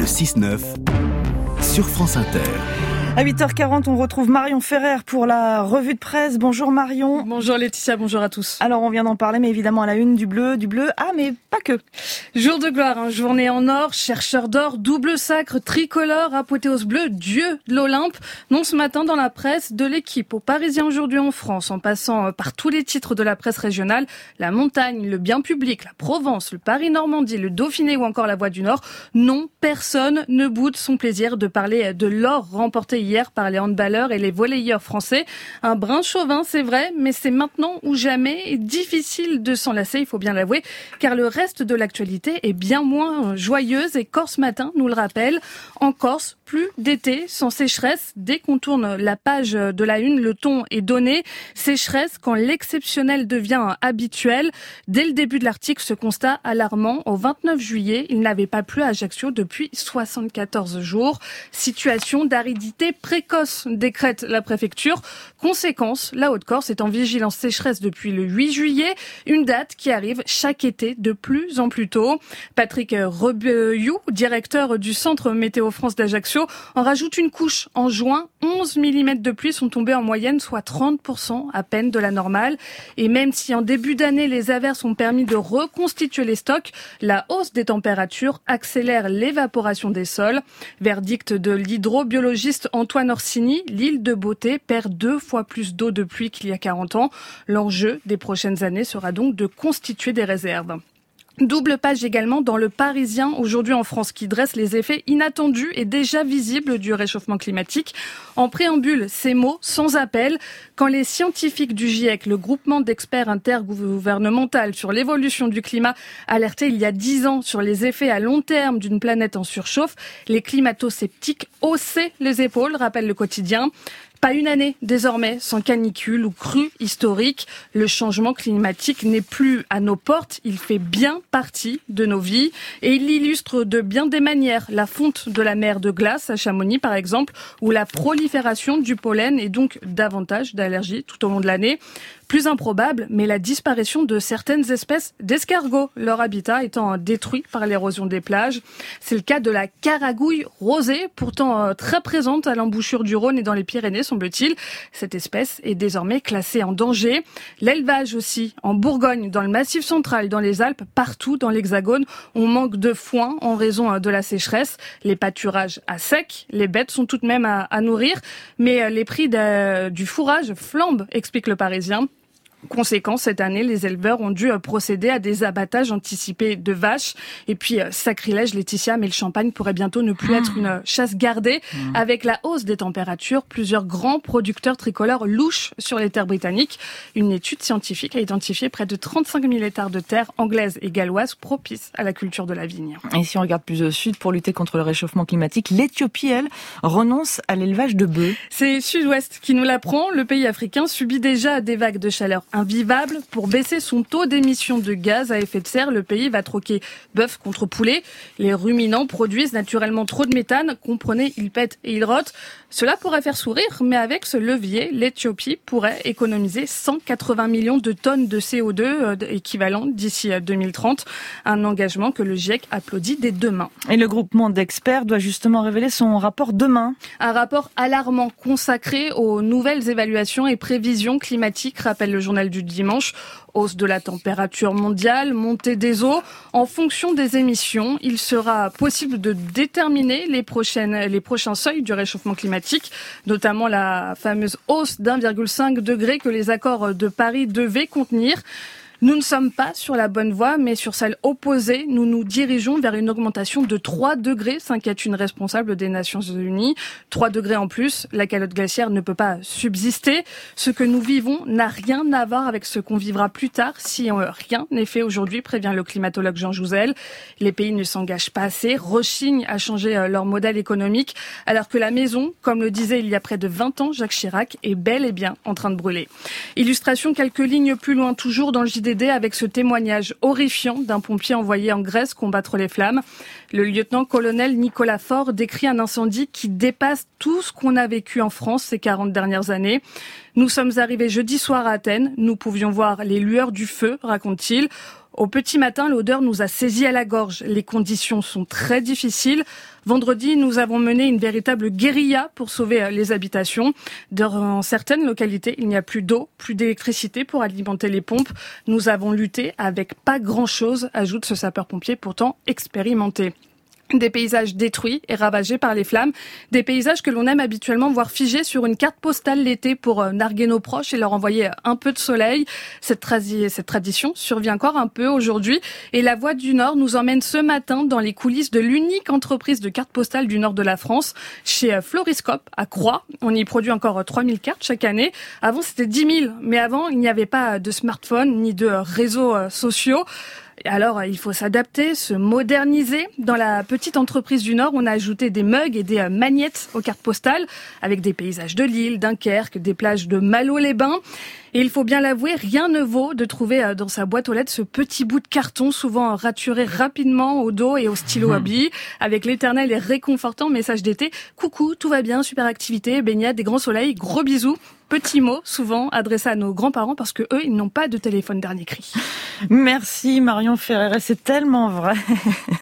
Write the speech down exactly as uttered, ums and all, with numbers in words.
Le six neuf sur France Inter. À huit heures quarante, on retrouve Marion Ferrer pour la revue de presse. Bonjour Marion. Bonjour Laetitia, bonjour à tous. Alors on vient d'en parler, mais évidemment à la une du bleu, du bleu. Ah mais pas que. Jour de gloire, hein, journée en or, chercheur d'or, double sacre, tricolore, apothéose bleue, dieu de l'Olympe. Non, ce matin dans la presse de l'Équipe, au Parisien aujourd'hui en France, en passant par tous les titres de la presse régionale, la montagne, le bien public, la Provence, le Paris-Normandie, le Dauphiné ou encore la Voie du Nord. Non, personne ne boude son plaisir de parler de l'or remporté hier par les handballeurs et les volleyeurs français. Un brin chauvin, c'est vrai, mais c'est maintenant ou jamais et difficile de s'en lasser, il faut bien l'avouer, car le reste de l'actualité est bien moins joyeuse et Corse Matin nous le rappelle. En Corse, plus d'été sans sécheresse. Dès qu'on tourne la page de la une, le ton est donné. Sécheresse quand l'exceptionnel devient habituel. Dès le début de l'article, ce constat alarmant. Au vingt-neuf juillet, il n'avait pas plu à Ajaccio depuis soixante-quatorze jours. Situation d'aridité précoce, décrète la préfecture. Conséquence, la Haute-Corse est en vigilance sécheresse depuis le huit juillet, une date qui arrive chaque été de plus en plus tôt. Patrick Rebeyou, directeur du Centre Météo France d'Ajaccio, en rajoute une couche. En juin, onze millimètres de pluie sont tombés en moyenne, soit trente pour cent à peine de la normale. Et même si en début d'année, les averses ont permis de reconstituer les stocks, la hausse des températures accélère l'évaporation des sols. Verdict de l'hydrobiologiste Antoine Orsini, l'île de Beauté perd deux fois plus d'eau de pluie qu'il y a quarante ans. L'enjeu des prochaines années sera donc de constituer des réserves. Double page également dans le Parisien aujourd'hui en France qui dresse les effets inattendus et déjà visibles du réchauffement climatique. En préambule, ces mots sans appel. Quand les scientifiques du GIEC, le groupement d'experts intergouvernemental sur l'évolution du climat, alertaient il y a dix ans sur les effets à long terme d'une planète en surchauffe, les climato-sceptiques haussaient les épaules, rappelle le quotidien. Pas une année, désormais, sans canicule ou crue historique. Le changement climatique n'est plus à nos portes, il fait bien partie de nos vies. Et il illustre de bien des manières la fonte de la mer de glace à Chamonix, par exemple, ou la prolifération du pollen et donc davantage d'allergies tout au long de l'année. Plus improbable, mais la disparition de certaines espèces d'escargots, leur habitat étant détruit par l'érosion des plages. C'est le cas de la caragouille rosée, pourtant très présente à l'embouchure du Rhône et dans les Pyrénées, semble-t-il. Cette espèce est désormais classée en danger. L'élevage aussi, en Bourgogne, dans le Massif central, dans les Alpes, partout dans l'Hexagone, on manque de foin en raison de la sécheresse. Les pâturages à sec, les bêtes sont tout de même à, à nourrir, mais les prix de, du fourrage flambent, explique le Parisien. Conséquence, cette année, les éleveurs ont dû procéder à des abattages anticipés de vaches. Et puis, sacrilège, Laetitia, mais le champagne pourrait bientôt ne plus être une chasse gardée. Mmh. Avec la hausse des températures, plusieurs grands producteurs tricolores louchent sur les terres britanniques. Une étude scientifique a identifié près de trente-cinq mille hectares de terres anglaises et galloises propices à la culture de la vigne. Et si on regarde plus au sud, pour lutter contre le réchauffement climatique, l'Éthiopie, elle, renonce à l'élevage de bœufs. C'est Sud-Ouest qui nous l'apprend. Le pays africain subit déjà des vagues de chaleur invivable. Pour baisser son taux d'émission de gaz à effet de serre, le pays va troquer bœuf contre poulet. Les ruminants produisent naturellement trop de méthane. Comprenez, ils pètent et ils rotent. Cela pourrait faire sourire, mais avec ce levier, l'Éthiopie pourrait économiser cent quatre-vingts millions de tonnes de C O deux équivalent d'ici deux mille trente. Un engagement que le GIEC applaudit dès demain. Et le groupement d'experts doit justement révéler son rapport demain. Un rapport alarmant consacré aux nouvelles évaluations et prévisions climatiques, rappelle le journal du dimanche. Hausse de la température mondiale, montée des eaux. En fonction des émissions, il sera possible de déterminer les prochaines, les prochains seuils du réchauffement climatique, notamment la fameuse hausse d'un virgule cinq degré que les accords de Paris devaient contenir. Nous ne sommes pas sur la bonne voie, mais sur celle opposée, nous nous dirigeons vers une augmentation de trois degrés, s'inquiète une responsable des Nations Unies. trois degrés en plus, la calotte glaciaire ne peut pas subsister. Ce que nous vivons n'a rien à voir avec ce qu'on vivra plus tard si rien n'est fait aujourd'hui, prévient le climatologue Jean Jouzel. Les pays ne s'engagent pas assez, rechignent à changer leur modèle économique, alors que la maison, comme le disait il y a près de vingt ans Jacques Chirac, est bel et bien en train de brûler. Illustration quelques lignes plus loin, toujours dans le J D D, avec ce témoignage horrifiant d'un pompier envoyé en Grèce combattre les flammes. Le lieutenant-colonel Nicolas Faure décrit un incendie qui dépasse tout ce qu'on a vécu en France ces quarante dernières années. Nous sommes arrivés jeudi soir à Athènes. Nous pouvions voir les lueurs du feu, raconte-t-il. Au petit matin, l'odeur nous a saisis à la gorge. Les conditions sont très difficiles. Vendredi, nous avons mené une véritable guérilla pour sauver les habitations. Dans certaines localités, il n'y a plus d'eau, plus d'électricité pour alimenter les pompes. Nous avons lutté avec pas grand-chose, ajoute ce sapeur-pompier pourtant expérimenté. Des paysages détruits et ravagés par les flammes, des paysages que l'on aime habituellement voir figés sur une carte postale l'été pour narguer nos proches et leur envoyer un peu de soleil. Cette, tradi- cette tradition survit encore un peu aujourd'hui et la Voix du Nord nous emmène ce matin dans les coulisses de l'unique entreprise de cartes postales du nord de la France, chez Floriscope à Croix. On y produit encore trois mille cartes chaque année. Avant, c'était dix mille, mais avant, il n'y avait pas de smartphone ni de réseaux sociaux. Alors, il faut s'adapter, se moderniser. Dans la petite entreprise du Nord, on a ajouté des mugs et des magnettes aux cartes postales, avec des paysages de Lille, Dunkerque, des plages de Malo-les-Bains. Et il faut bien l'avouer, rien ne vaut de trouver dans sa boîte aux lettres ce petit bout de carton, souvent raturé rapidement au dos et au stylo à billes, avec l'éternel et réconfortant message d'été. Coucou, tout va bien, super activité, baignade, des grands soleils, gros bisous. Petit mot, souvent adressé à nos grands-parents parce que eux, ils n'ont pas de téléphone dernier cri. Merci Marion Ferrer, c'est tellement vrai.